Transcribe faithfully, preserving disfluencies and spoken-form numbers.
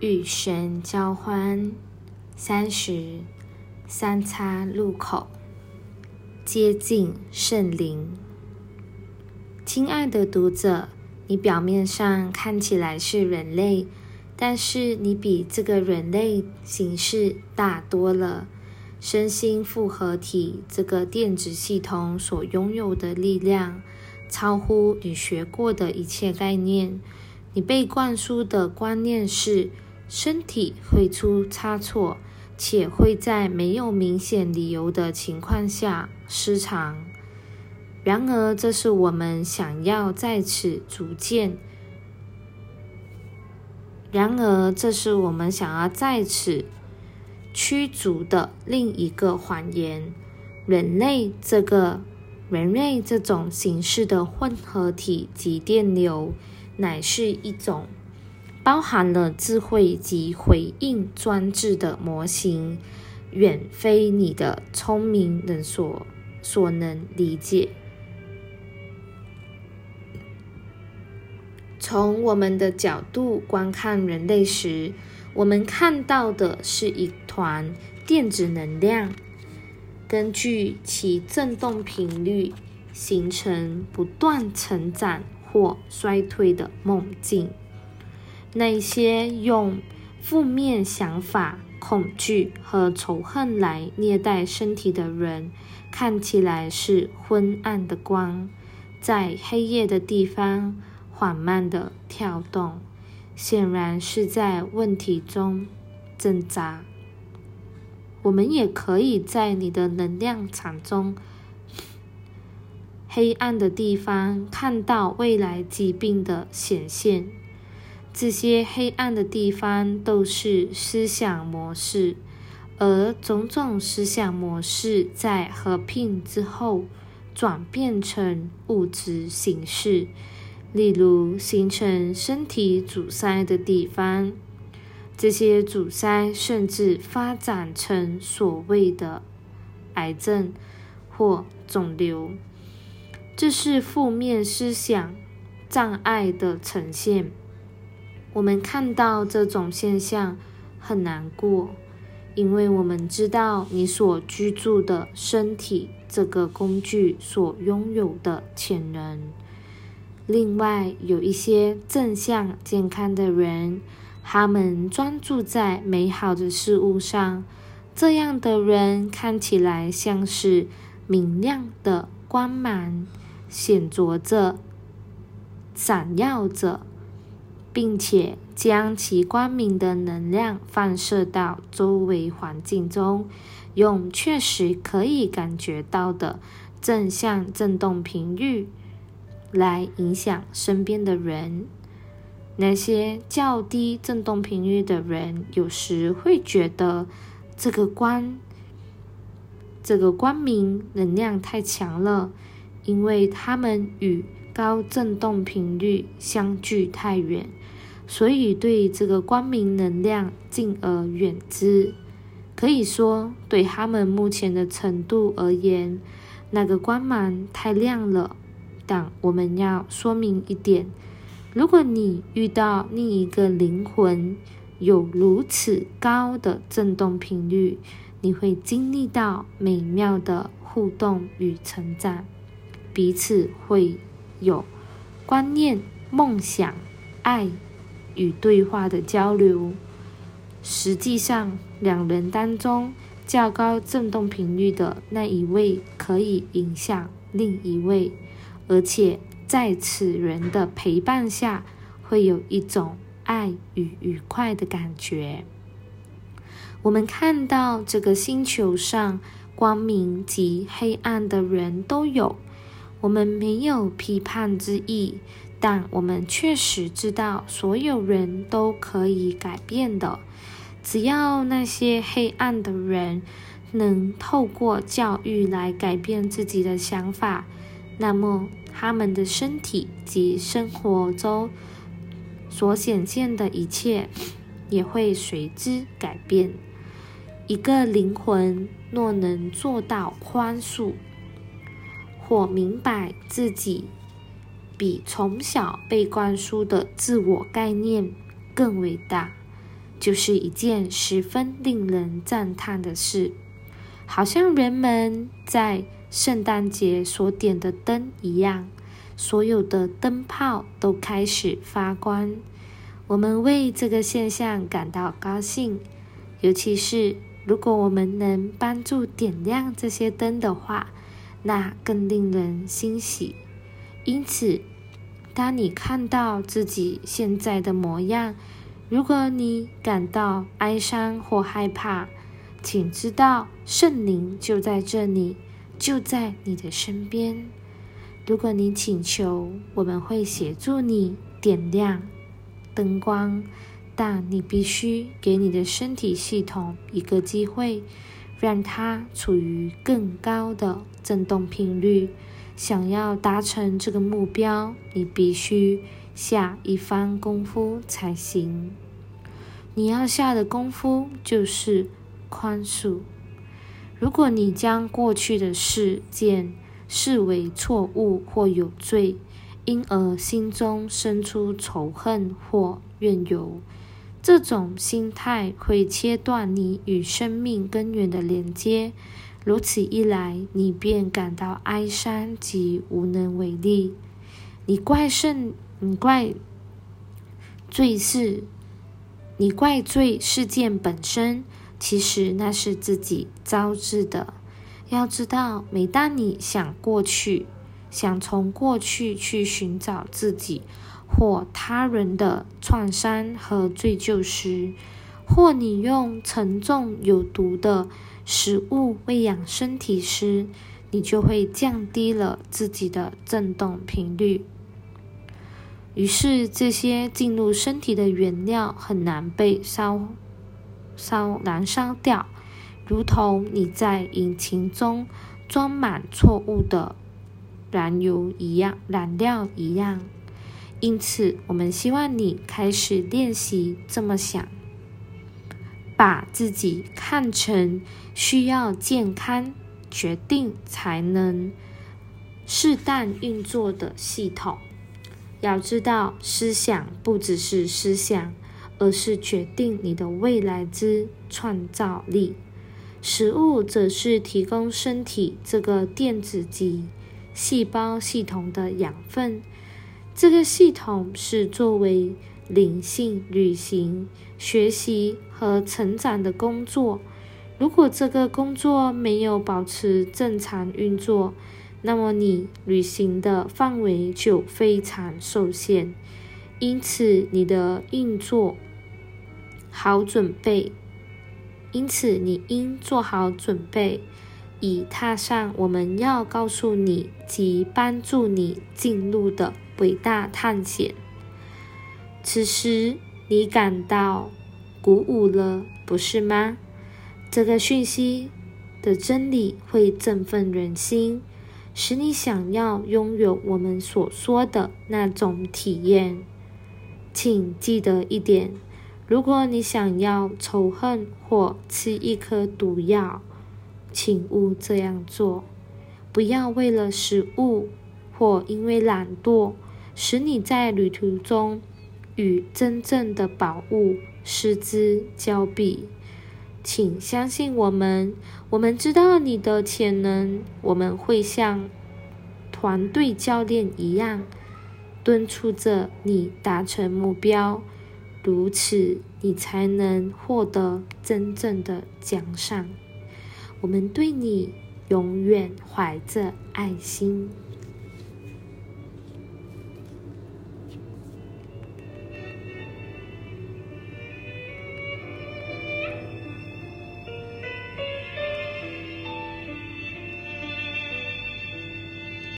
与神交欢。三十，三叉路口，接近圣灵。亲爱的读者，你表面上看起来是人类，但是你比这个人类形式大多了。身心复合体这个电子系统所拥有的力量，超乎你学过的一切概念。你被灌输的观念是，身体会出差错，且会在没有明显理由的情况下失常。然而，这是我们想要在此逐渐然而，这是我们想要在此驱逐的另一个谎言。人类这个人类这种形式的混合体及电流，乃是一种包含了智慧及回应专制的模型，远非你的聪明人所所能理解。从我们的角度观看人类时，我们看到的是一团电子能量，根据其振动频率形成不断成长或衰退的梦境。那些用负面想法、恐惧和仇恨来虐待身体的人，看起来是昏暗的光，在黑夜的地方缓慢地跳动，显然是在问题中挣扎。我们也可以在你的能量场中黑暗的地方看到未来疾病的显现。这些黑暗的地方都是思想模式，而种种思想模式在合并之后转变成物质形式，例如形成身体阻塞的地方。这些阻塞甚至发展成所谓的癌症或肿瘤。这是负面思想障碍的呈现。我们看到这种现象很难过，因为我们知道你所居住的身体这个工具所拥有的潜能。另外，有一些正向健康的人，他们专注在美好的事物上。这样的人看起来像是明亮的光芒，显着着，闪耀着，并且将其光明的能量放射到周围环境中，用确实可以感觉到的正向振动频率来影响身边的人。那些较低振动频率的人，有时会觉得这个光这个光明能量太强了，因为他们与高振动频率相距太远，所以对这个光明能量敬而远之。可以说，对他们目前的程度而言，那个光芒太亮了。但我们要说明一点，如果你遇到另一个灵魂有如此高的振动频率，你会经历到美妙的互动与成长，彼此会有观念、梦想、爱与对话的交流。实际上，两人当中较高振动频率的那一位可以影响另一位，而且在此人的陪伴下，会有一种爱与愉快的感觉。我们看到这个星球上光明及黑暗的人都有，我们没有批判之意，但我们确实知道所有人都可以改变的。只要那些黑暗的人能透过教育来改变自己的想法，那么他们的身体及生活中所显现的一切也会随之改变。一个灵魂若能做到宽恕，或明白自己比从小被灌输的自我概念更伟大， 就是一件十分令人赞叹的事，好像人们在圣诞节所点的灯一样，所有的灯泡都开始发光。我们为这个现象感到高兴，尤其是如果我们能帮助点亮这些灯的话，那更令人欣喜。因此，当你看到自己现在的模样，如果你感到哀伤或害怕，请知道圣灵就在这里，就在你的身边。如果你请求，我们会协助你点亮灯光，但你必须给你的身体系统一个机会，让它处于更高的振动频率。想要达成这个目标，你必须下一番功夫才行。你要下的功夫就是宽恕。如果你将过去的事件视为错误或有罪，因而心中生出仇恨或怨尤，这种心态会切断你与生命根源的连接。如此一来，你便感到哀伤及无能为力。你怪圣，你怪罪是，你怪罪事件本身，其实那是自己招致的。要知道，每当你想过去，想从过去去寻找自己或他人的创伤和罪疚时，或你用沉重有毒的食物喂养身体时，你就会降低了自己的振动频率。于是这些进入身体的原料很难被烧烧燃烧掉，如同你在引擎中装满错误的燃油一样燃料一样。因此我们希望你开始练习这么想，把自己看成需要健康决定才能适当运作的系统。要知道，思想不只是思想，而是决定你的未来之创造力。食物则是提供身体这个电子及细胞系统的养分。这个系统是作为灵性旅行、学习和成长的工作。如果这个工作没有保持正常运作，那么你旅行的范围就非常受限。因此你的应做好准备因此你应做好准备，以踏上我们要告诉你及帮助你进入的伟大探险。此时你感到鼓舞了，不是吗？这个讯息的真理会振奋人心，使你想要拥有我们所说的那种体验。请记得一点，如果你想要仇恨或吃一颗毒药，请勿这样做。不要为了食物或因为懒惰，使你在旅途中与真正的宝物失之交臂。请相信我们，我们知道你的潜能，我们会像团队教练一样，敦促着你达成目标，如此你才能获得真正的奖赏。我们对你永远怀着爱心。